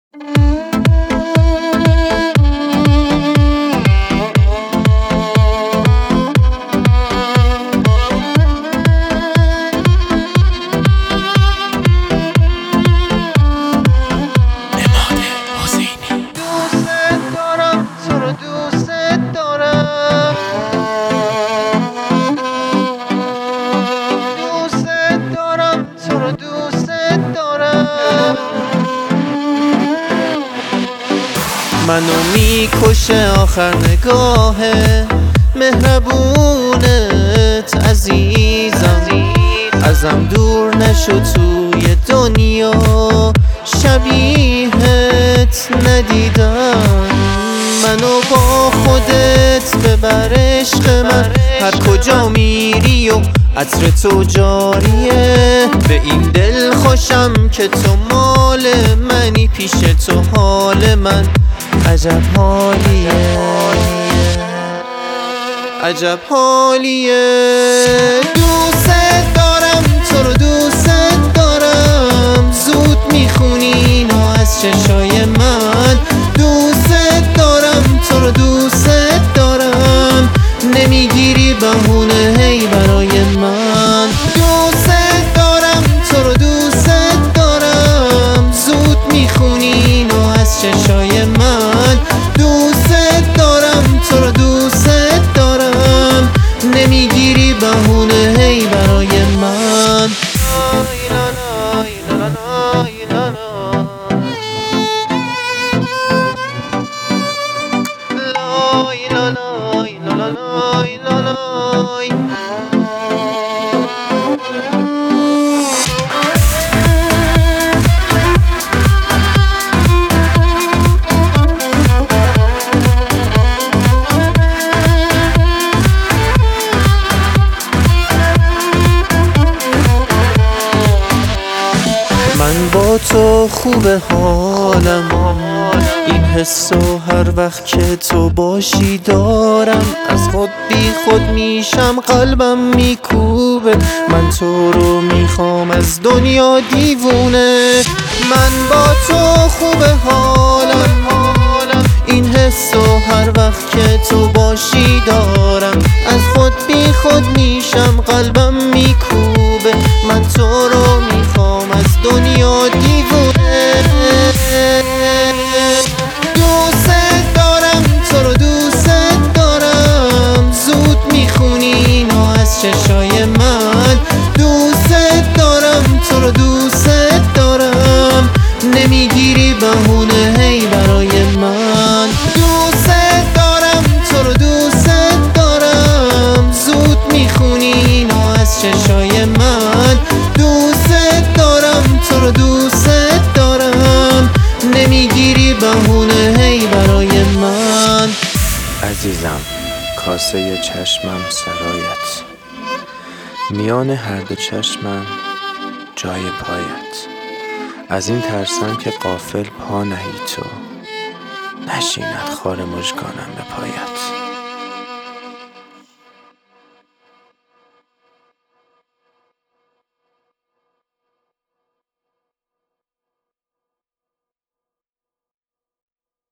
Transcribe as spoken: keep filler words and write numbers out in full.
منو میکشه آخر نگاه مهربونت عزیزم، ازم دور نشو توی دنیا، شبیهت ندیدم. منو با خودت ببر عشق من، هر کجا میری و عطر تو جاریه. به این دل خوشم که تو مال منی، پیش تو حال من عجب حالیه، عجب حالیه. دوست دارم تو رو، دوست دارم، زود میخونی اینو از چشای من. دوست دارم تو رو، دوست دارم، نمیگیری بهونه هی برای من. دوست دارم تو رو، دوست دارم، زود میخونی اینو از چشای من. دوست دارم تو رو، دوست دارم، نمیگیری بهونه هی برای من. من با تو خوب حالم، این حسو هر وقت که تو باشی دارم. از خود بی خود میشم، قلبم میکوبه، من تو رو میخوام از دنیا دیوونه. من با تو خوب حالم، این حسو هر وقت که تو باشی دارم. از خود بی خود میشم، قلبم میکوبه، من تو رو میخوام از دنیا دیوونه. دوست دارم تو رو، دوست دارم، زود میخونی اینو از چشای من. دوست دارم تو رو، دوست دارم، نمیگیری بهونه هی برای من. دوست دارم تو رو، دوست دارم، زود میخونی اینو از چشای من. دوست دارم تو رو، دوست دارم، نمیگیری بهونه هی برای من. عزیزم کاسه چشمم سرایت، میان هر دو چشمم جای پایت. از این ترسم که غافل پا نهی تو، نشیند خار مژگانم به پایت.